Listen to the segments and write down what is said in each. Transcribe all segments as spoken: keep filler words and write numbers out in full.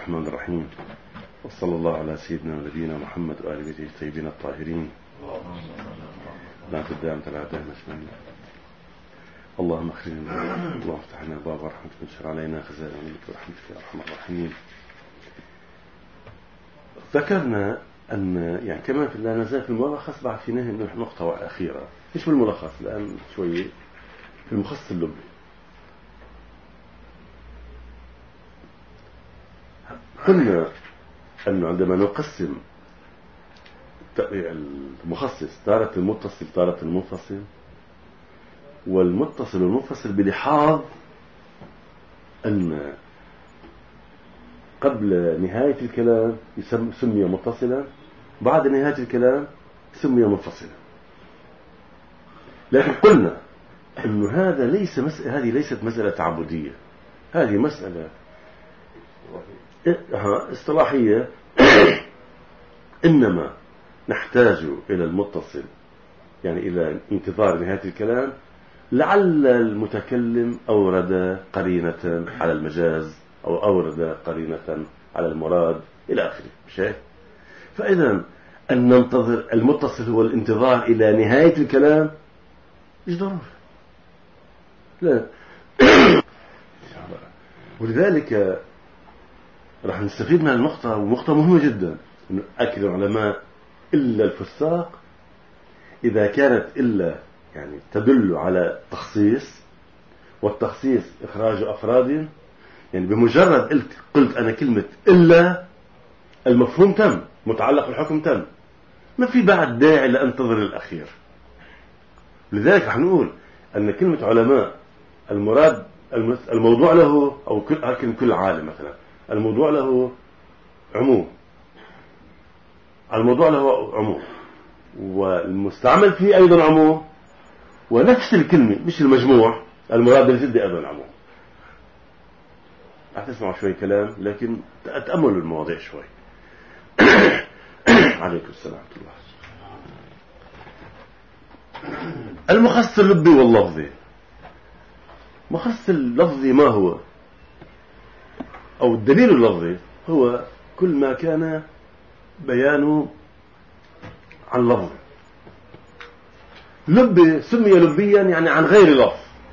الرحمن الرحيم، وصلى الله على سيدنا ونبينا محمد وآل بيته الطيبين الطاهرين. لا تدام تلا دام أجمعين. اللهم اخرجنا، اللهم افتح لنا باب رحمتك وانشر علينا خزائن ملك ورحمتك يا أرحم الراحمين. ذكرنا أن يعني كمان في لا نزال في الملخص بعد في نهي نقطة أخيرة، مش بالملخص الآن شوية في المخصص اللبي. قلنا أنه عندما نقسم المخصص تارة المتصل تارة المنفصل، والمتصل والمنفصل بلحاظ أن قبل نهاية الكلام سمي متصلا، بعد نهاية الكلام سمي منفصلا. لكن قلنا أن هذا ليس مسألة، هذه ليست مسألة تعبدية، هذه مسألة اصطلاحية. إنما نحتاج إلى المتصل، يعني إلى انتظار نهاية الكلام، لعل المتكلم أورد قرينة على المجاز أو أورد قرينة على المراد إلى آخره. شيء فإذا أن ننتظر المتصل هو الانتظار إلى نهاية الكلام إيش ضروري؟ لا. ولذلك راح نستفيد من النقطة، ونقطة مهمة جدا، إنه أكد العلماء إلا الفساق إذا كانت إلا يعني تدل على تخصيص، والتخصيص إخراج أفراد، يعني بمجرد قلت قلت أنا كلمة إلا المفهوم تم، متعلق الحكم تم، ما في بعد داعي لأنتظر الأخير. لذلك رح نقول أن كلمة علماء المراد الموضوع له، أو كل كل عالم مثلا الموضوع له عموم، الموضوع له عموم والمستعمل فيه أيضا عموم، ونفس الكلمة مش المجموع المراد بالجد أيضا عموم. هتسمعوا شوي كلام لكن تأملوا المواضيع شوي. عليكم السلام ورحمة الله. المخصص اللبي واللفظي. مخصص اللفظي ما هو؟ أو الدليل اللفظي هو كل ما كان بيانه عن لفظ. لبي سمي لبيا يعني عن غير لفظ،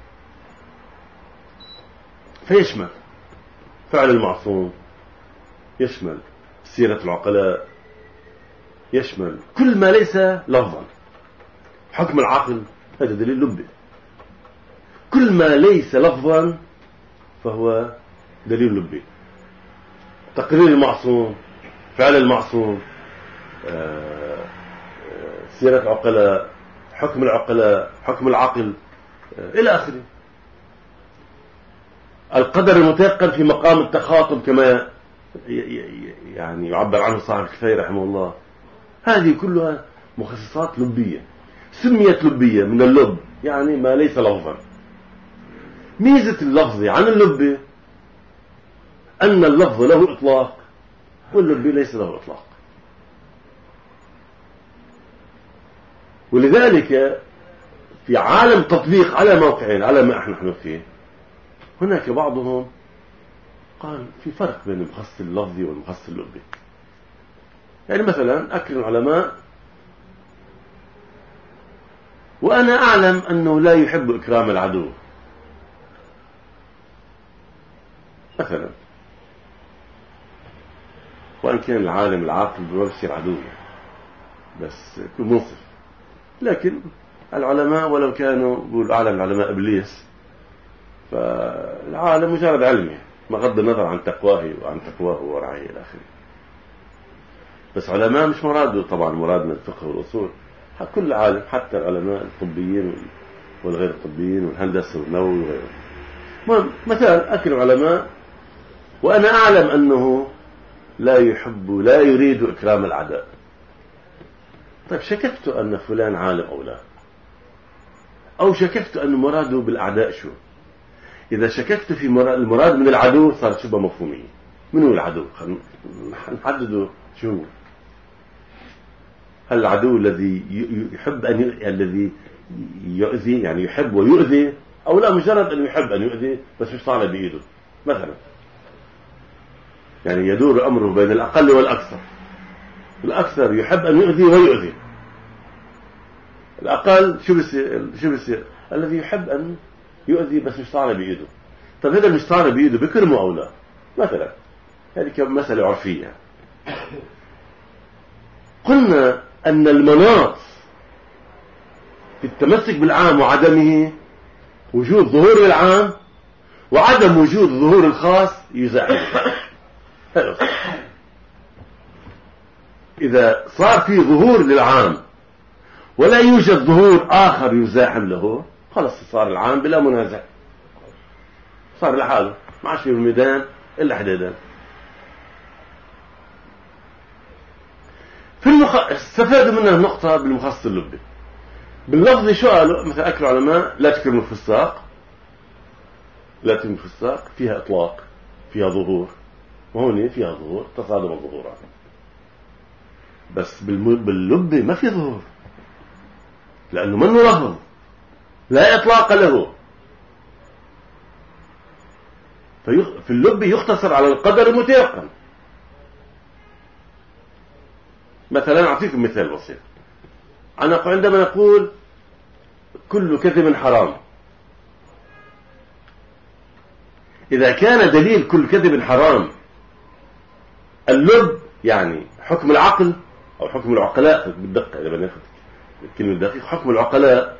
فيشمل فعل المعصوم، يشمل سيرة العقلاء، يشمل كل ما ليس لفظا. حكم العقل هذا دليل لبي، كل ما ليس لفظا فهو دليل لبي. تقرير المعصوم، فعل المعصوم، سيرة العقلاء، حكم العقلاء، حكم العقل إلى آخره. القدر المتيقن في مقام التخاطب كما يعني يعبر عنه صاحب الكفاية رحمه الله. هذه كلها مخصصات لبية، سميت لبية من اللب، يعني ما ليس لفظا. ميزة اللفظ عن اللب أن اللفظ له إطلاق واللب ليس له إطلاق. ولذلك في عالم تطبيق على موقعين على ما احنا فيه، هناك بعضهم قال في فرق بين المخصص اللفظي والمخصص اللبي. يعني مثلا أكرم العلماء وأنا أعلم أنه لا يحب إكرام العدو مثلا، وأن كان العالم العاقل بيصير عدو بس يكون منصف. لكن العلماء ولو كانوا بيقولوا أعلم العلماء إبليس، فالعالم مجرد علمه ما غض النظر عن تقواه وعن تقواه ورعاه إلى آخره. بس علماء مش مراده طبعا مرادنا الفقه والأصول، كل عالم، حتى العلماء الطبيين والغير الطبيين والهندسة والنووي وغيره. مثلا أكل علماء وأنا أعلم أنه لا يحب لا يريد إكرام الأعداء. طيب شككت أن فلان عالم أو لا، أو شككت أن مراده بالأعداء شو؟ إذا شككت في المراد من العدو صارت شبه مفهومية. من هو العدو؟ نحدده شو هو. هل العدو الذي يحب أن ي... الذي يؤذي، يعني يحب ويؤذي، أو لا مجرد أن يحب أن يؤذي بس مش طالع بإيده مثلا. يعني يدور أمره بين الأقل والأكثر. الأكثر يحب أن يؤذي ويؤذي، الأقل شو بيصير؟ شو بيصير؟ الذي يحب أن يؤذي بس مش طالع بإيده. طب هذا مش طالع بإيده بكرمه أو لا؟ مثلا هذه كمسألة عرفية. قلنا أن المناط في التمسك بالعام وعدمه وجود ظهور العام، وعدم وجود ظهور الخاص يزاحم. إذا صار في ظهور للعام ولا يوجد ظهور آخر يزاحم له، خلص صار العام بلا منازع، صار لحاله، ما عادش في الميدان إلا حديدان. في المخ... استفادوا منها النقطة بالمخصص اللبي. باللفظ شو قالوا؟ مثلا أكل العلماء لا تكرم الفساق، لا تكرم الفساق فيها إطلاق، فيها ظهور، وهون فيها ظهور، تصادم الظهورات. بس بالم... باللبي ما في ظهور، لأنه منه لفظ، لا إطلاق له. فيخ... في اللبي يختصر على القدر المتيقن. مثلا أعطيكم مثال بسيط. أنا عندما نقول كل كذب حرام، إذا كان دليل كل كذب حرام اللب، يعني حكم العقل أو حكم العقلاء بالدقة، إذا بناخذ الكلمة الدقيقة، حكم العقلاء،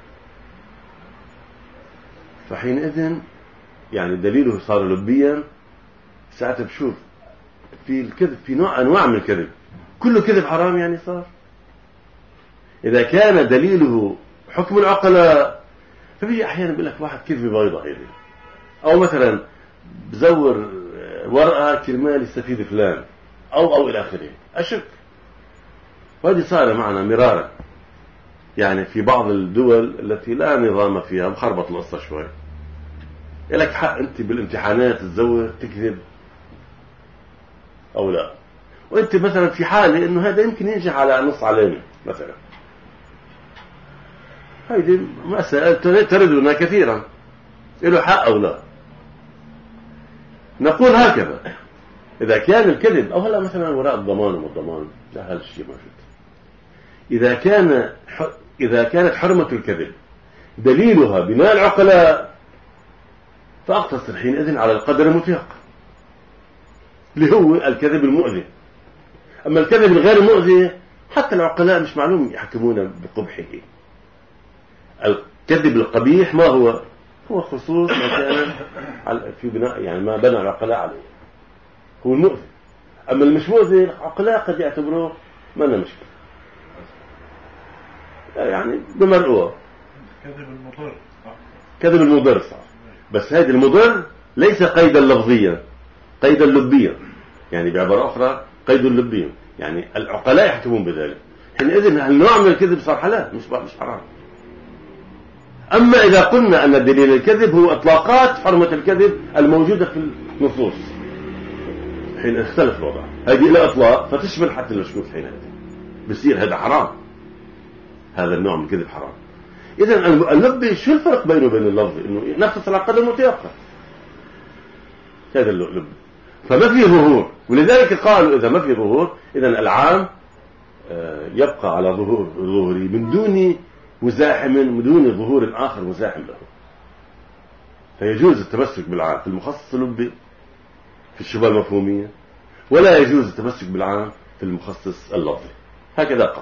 فحينئذ يعني دليله صار لبيا. ساعتها بشوف في الكذب في نوع أنواع من الكذب، كل كذب حرام يعني صار. إذا كان دليله حكم العقلاء، فبيجي أحيانا بيقول لك واحد كذبة بيضة هيدي، أو مثلا بزور ورقة كرمال يستفيد فلان، أو أو إلى آخره، أشك. وهذه صار معنا مرارا، يعني في بعض الدول التي لا نظام فيها مخربط القصة شوي، لك حق أنت بالامتحانات تزور تكذب أو لا، وأنت مثلا في حالة إنه هذا يمكن ينجح على نص علامة مثلا. هذه مسألة تردنا كثيرا، له حق أو لا. نقول هكذا إذا كان الكذب، أو هلا مثلا وراء الضمان والضمان، لا هذا الشيء موجود. إذا كان إذا كانت حرمة الكذب دليلها بناء العقلاء، فأقتصر حينئذ على القدر المتيقن اللي هو الكذب المؤذي. أما الكذب الغير مؤذي حتى العقلاء مش معلوم يحكمون بقبحه. الكذب القبيح ما هو؟ هو خصوص ما كان في بناء، يعني ما بنى العقلاء عليه، هو المؤذي. أما المش مؤذي العقلاء قد يعتبروه ما لنا مشكلة، يعني بمرؤوه. كذب المضر كذب المضر صح، بس هذا المضر ليس قيدا لفظيا، قيدا لبيا، يعني بعبارة أخرى قيد لبيا، يعني العقلاء يحكمون بذلك. حينئذ النوع من الكذب صار حلال مش مش حرام. أما إذا قلنا أن دليل الكذب هو إطلاقات حرمة الكذب الموجودة في النصوص، حين اختلف الوضع، هذه إلى إطلاق فتشمل حتى المشكوك، حينئذ بصير هذا حرام، هذا النوع من الكذب حرام. إذا اللب شو الفرق بينه وبين اللفظ؟ إنه نفس على قدر متيقن، هذا اللب. فما في ظهور، ولذلك قالوا إذا ما في ظهور إذا العام يبقى على ظهور ظهوري من دون مزاحم، من دون ظهور آخر مزاحم له. فيجوز التمسك بالعام في المخصص اللبي في الشبهة المفهومية، ولا يجوز التمسك بالعام في المخصص اللفظي. هكذا قال.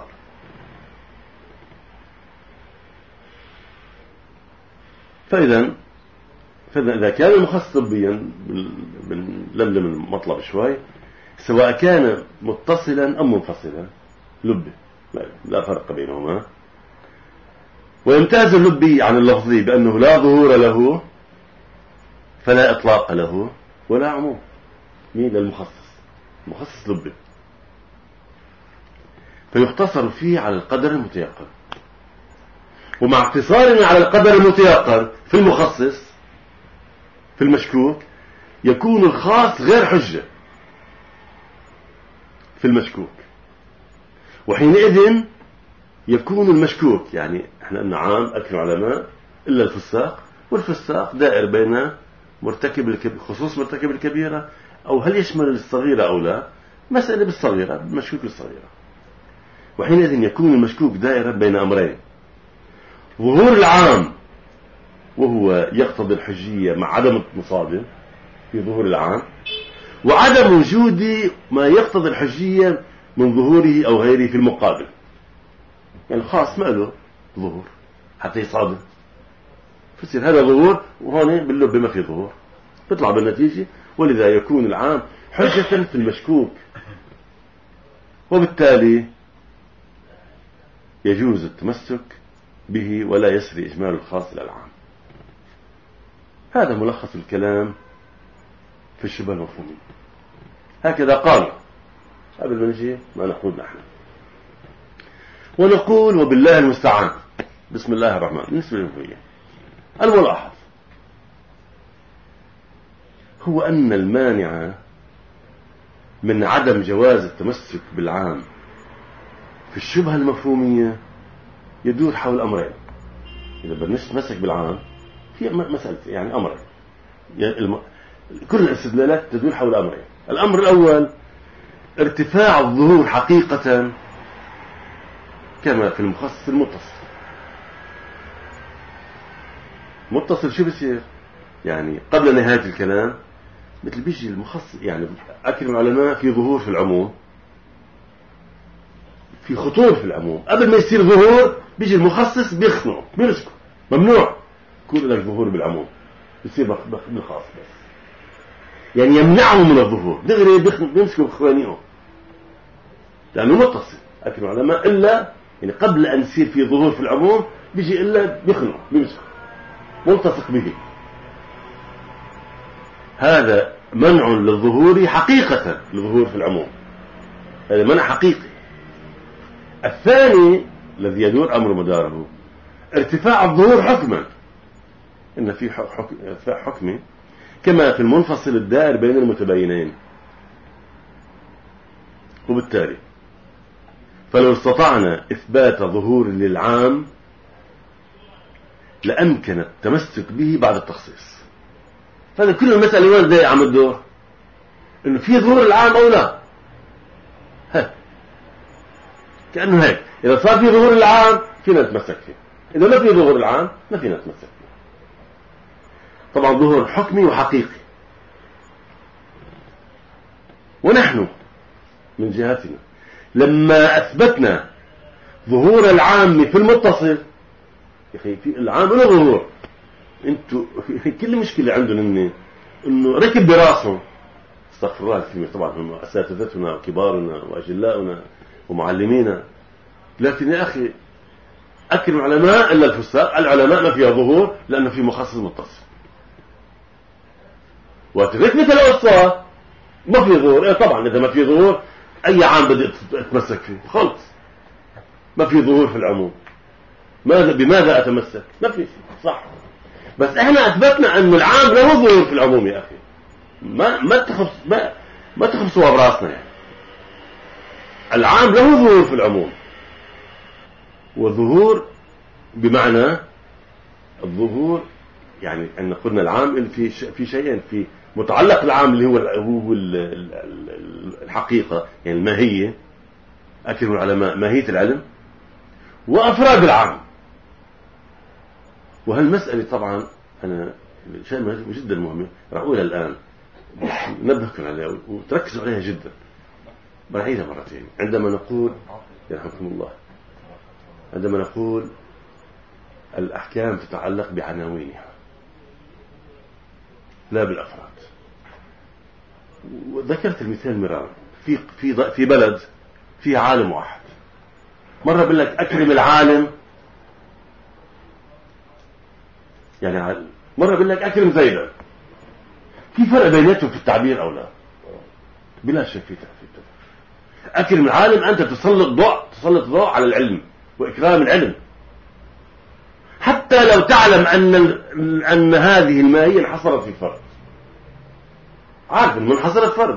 فإذا فإذا إذا كان المخصص طبيا بنلملم المطلب شوي، سواء كان متصلا أم منفصلا لبي لا فرق بينهما. ويمتاز اللبي عن اللفظي بأنه لا ظهور له، فلا إطلاق له ولا عموم. مين للمخصص؟ مخصص لبي، فيختصر فيه على القدر المتيقن. ومع اقتصارنا على القدر المتيقن في المخصص في المشكوك، يكون الخاص غير حجة في المشكوك، وحينئذ يكون المشكوك، يعني احنا قلنا عام أكل علماء إلا الفساق، والفساق دائر بين مرتكب الكبيرة، خصوص مرتكب الكبيرة أو هل يشمل الصغيرة أو لا؟ مسألة بالصغيرة، بالمشكوك الصغيرة. وحينئذ يكون المشكوك دائرة بين أمرين: ظهور العام وهو يقتضي الحجية مع عدم المصادم في ظهور العام، وعدم وجود ما يقتضي الحجية من ظهوره أو غيره في المقابل. يعني الخاص ما له ظهور حتى يصادم، فيصير هذا ظهور وهون باللب ما في ظهور، بيطلع بالنتيجة. ولذا يكون العام حجة في المشكوك، وبالتالي يجوز التمسك به ولا يسري إجمال الخاص إلى العام. هذا ملخص الكلام في الشبه المفهومي. هكذا قال قبل ما نجي ما نقول نحن، ونقول وبالله المستعان. بسم الله الرحمن الرحيم. بالنسبة للمفهومية الملاحظ هو أن المانع من عدم جواز التمسك بالعام في الشبهة المفهومية يدور حول أمرين. إذا بدنا نتمسك بالعام في مسألة يعني أمرين، يعني الم... كل الاستدلالات تدور حول أمرين. الأمر الأول ارتفاع الظهور حقيقة كما في المخصص المتصل. متصل شو بصير؟ يعني قبل نهاية الكلام مثل بيجي المخصص، يعني أكرم العلماء في ظهور في العموم، في خطور في العموم. قبل ما يصير ظهور بيجي المخصص بيخنقه بيمسكه، ممنوع يكون لك ظهور بالعموم، بيصير بالخاص بس، يعني يمنعه من الظهور دغري، بيمسكه بخوانيه لأنه متصل. أكرم العلماء إلا يعني قبل أن يصير في ظهور في العموم بيجي إلا بيخنقه بيمسكه ملتصق به. هذا منع للظهور حقيقة، للظهور في العموم هذا منع حقيقي. الثاني الذي يدور أمر مداره ارتفاع الظهور حكما، إن في ارتفاع حكمي كما في المنفصل الدائر بين المتباينين. وبالتالي فلو استطعنا إثبات ظهور للعام لأمكن التمسك به بعد التخصيص. فهذا كل المسألة وين زي عم الدور إنه في ظهور العام أو لا. ها كأنه هيك، إذا صار في ظهور العام فينا نتمسك فيه، إذا ما في ظهور العام ما فينا نتمسك فيه. طبعا ظهور حكمي وحقيقي. ونحن من جهتنا لما أثبتنا ظهور العام في المتصل، يا أخي في العام له ظهور، انتوا كل مشكلة عندهم إنه إنه ركب براسهم، استغفر الله الكريم، طبعا هم أساتذتنا وكبارنا وأجلاؤنا ومعلمينا، لكن يا أخي أكرم العلماء إلا الفساق، العلماء ما فيها ظهور لأنه في مخصص متصل. وترك مثل الأصوات ما في ظهور. إيه طبعا إذا ما في ظهور أي عام بدي أتمسك فيه؟ خلص ما في ظهور في العموم، ماذا بماذا أتمسك؟ ما في صح. بس إحنا أثبتنا أن العام له ظهور في العموم يا أخي، ما ما تخبص ما ما تخبصوا براسنا. يعني العام له ظهور في العموم، وظهور بمعنى الظهور يعني أن قلنا العام في في شيئين، في متعلق العام اللي هو هو الحقيقة يعني الماهية، أكرم العلماء ماهية العلم، وأفراد العام. وهالمسألة طبعا أنا شيء جدا مهم راح أقولها الآن، نبهكم عليها وتركزوا عليها جدا، برعيدها مرتين. عندما نقول يرحمكم الله، عندما نقول الأحكام تتعلق بعناوينها لا بالأفراد. وذكرت المثال مرارا، في في في بلد فيه عالم واحد، مرة بقول لك أكرم العالم، يعني مرة بقول لك أكرم زيدا، في فرق بيناتهم في التعبير أو لا؟ بلا شك في تفرق. أكرم العالم أنت تسلط ضوء تسلط ضوء على العلم وإكرام العلم، حتى لو تعلم أن أن هذه الماهية انحصرت في فرد، عارف إنه انحصرت فرد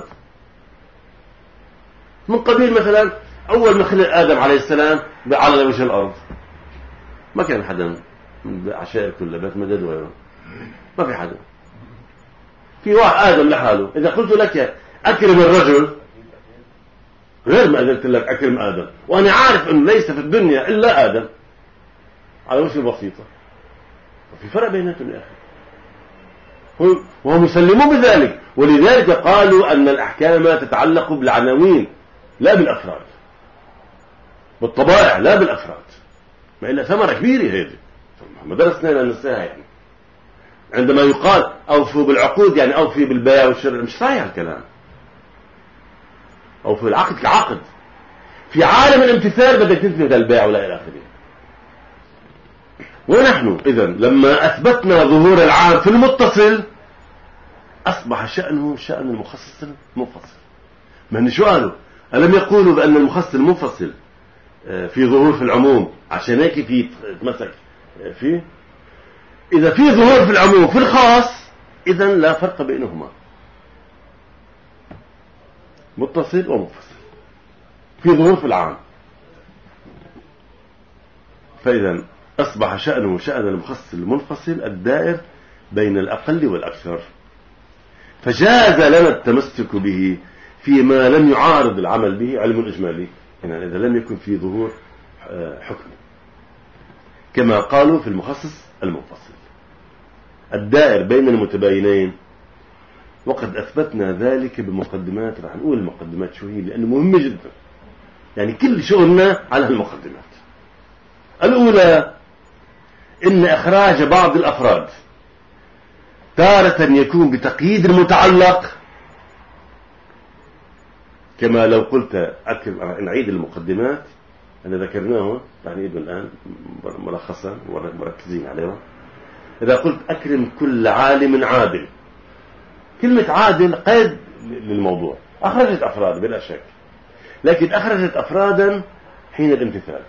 من قبيل مثلا أول ما خلق آدم عليه السلام على وجه الأرض ما كان حدا من عشائر كل بيت مدد وغيره، ما في حدا، في واحد آدم لحاله، إذا قلت لك أكرم الرجل غير ما قلت لك أكرم آدم، وأنا عارف أنه ليس في الدنيا إلا آدم على وجه بسيطة، وفي فرق بيناتهم يا أخي، وهم يسلمون بذلك. ولذلك قالوا أن الأحكام تتعلق بالعناوين لا بالأفراد، بالطبائع لا بالأفراد، ما إلا ثمرة كبيرة هذه ما درسنا لنساها. يعني عندما يقال أوفوا بالعقود يعني أوفي بالبيع والشراء، مش صحيح الكلام. أو في العقد كعقد، في عالم الامتثال بدك تثبت البيع ولا إلى آخره. ونحن إذن لما أثبتنا ظهور العام في المتصل أصبح شأنه شأن المخصص المنفصل. من شو قالوا؟ ألم يقولوا بأن المخصص المنفصل في ظهور في العموم، عشان هيك في تمسك فيه. إذا في ظهور في العموم في الخاص إذن لا فرق بينهما، متصل ومنفصل، في ظهور في العام. فإذا أصبح شأنه شأن المخصص المنفصل الدائر بين الأقل والأكثر، فجاز لنا التمسك به فيما لم يعارض العمل به علم الإجمالي، يعني إذا لم يكن في ظهور حكم، كما قالوا في المخصص المنفصل الدائر بين المتباينين. وقد أثبتنا ذلك بمقدمات، راح نقول المقدمات شو هي لأنه مهمة جدا، يعني كل شغلنا على المقدمات. الأولى إن إخراج بعض الأفراد تارة يكون بتقييد المتعلق، كما لو قلت أكرم، نعيد المقدمات أنا ذكرناه تعنيد الآن ملخصا مركزين عليها. إذا قلت أكرم كل عالم عادل، كلمة عادل قيد للموضوع، أخرجت أفراد بلا شك، لكن أخرجت أفرادا حين الامتثال،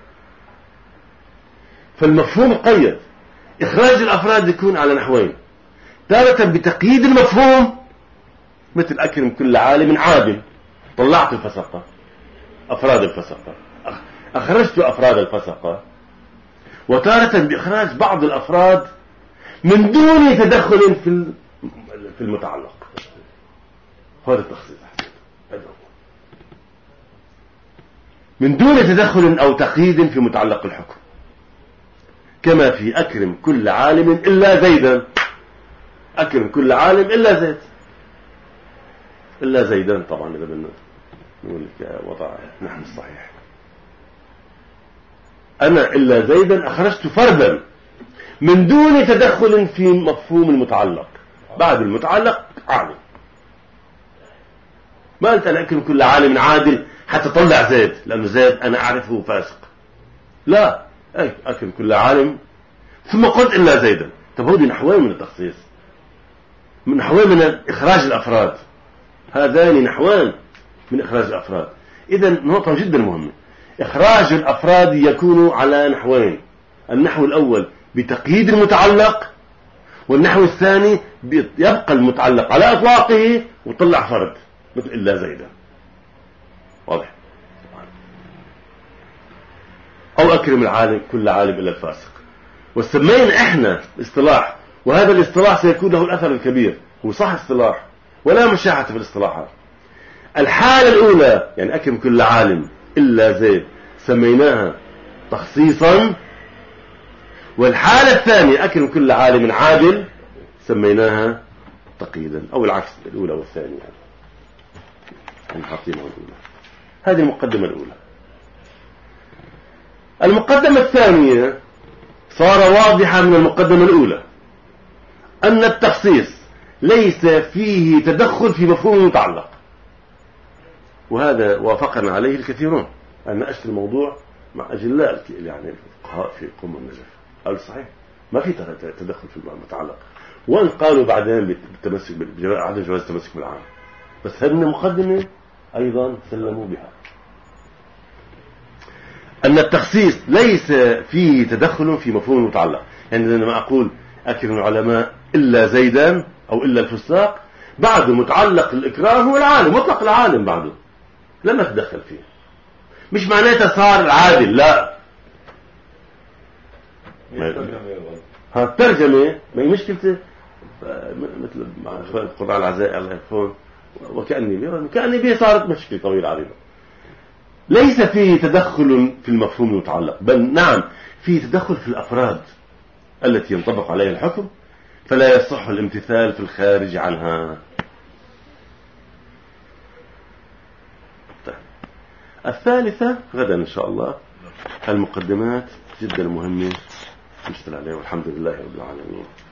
فالمفهوم قيد. إخراج الأفراد يكون على نحوين: تارة بتقييد المفهوم مثل أكرم كل عالم عادل، طلعت الفسقة أفراد الفسقة، أخرجت أفراد الفسقة. وتارة بإخراج بعض الأفراد من دون تدخل في في المتعلق. هذا التخصيص من دون تدخل أو تقييد في متعلق الحكم، كما في أكرم كل عالم إلا زيدا. أكرم كل عالم إلا زيد، إلا زيدا طبعا إذا بدنا نقول لك وضع نحن الصحيح. أنا إلا زيدا أخرجت فردا من دون تدخل في مفهوم المتعلق، بعد المتعلق عالم. ما قلت أنا أكرم كل عالم عادل حتى طلع زيد لأنه زيد أنا أعرفه فاسق، لا، أكرم كل عالم ثم قلت إلا زيدا. طب هودي نحوين من التخصيص، من نحوين من إخراج الأفراد، هذان نحوان من إخراج الأفراد. إذن نقطة جدا مهمة، إخراج الأفراد يكون على نحوين: النحو الأول بتقييد المتعلق، والنحو الثاني يبقى المتعلق على إطلاقه وطلع فرد مثل إلا زيدا. واضح؟ أو أكرم العالم كل عالم إلا الفاسق. وسمينا إحنا اصطلاح، وهذا الاصطلاح سيكون له الأثر الكبير، هو صح اصطلاح ولا مشاحة في الاصطلاحات. الحالة الأولى يعني أكرم كل عالم إلا زيد سميناها تخصيصا، والحالة الثانية أكرم كل عالم عادل سميناها تقييدا، أو العكس، الأولى والثانية يعني حاطينها الأولى. هذه المقدمة الأولى. المقدمة الثانية صار واضحا من المقدمة الأولى أن التخصيص ليس فيه تدخل في مفهوم المتعلق، وهذا وافقنا عليه الكثيرون. أنا أشتري الموضوع مع أجلاء يعني الفقهاء في قم النجف قالوا صحيح ما في تدخل في المتعلق، وان قالوا بعدين بالتمسك عدم جواز التمسك بالعام، بس هذه المقدمة أيضا سلموا بها أن التخصيص ليس فيه تدخل في مفهوم المتعلق. يعني لما أقول أكرم العلماء إلا زيدان أو إلا الفساق، بعد متعلق الإكرام هو العالم، مطلق العالم بعده لم أتدخل فيه، مش معناته صار العادل، لا. ها الترجمة ما هي مشكلته، مثل مع إخوان القراء العزائي الله يرحمهم وكأني بيه كأني بيه صارت مشكلة طويلة عريضة. ليس فيه تدخل في المفهوم المتعلق، بل نعم فيه تدخل في الأفراد التي ينطبق عليها الحكم، فلا يصح الامتثال في الخارج عنها. طيب. الثالثة غدا إن شاء الله المقدمات جدا مهمة نشتغل عليها، والحمد لله رب العالمين.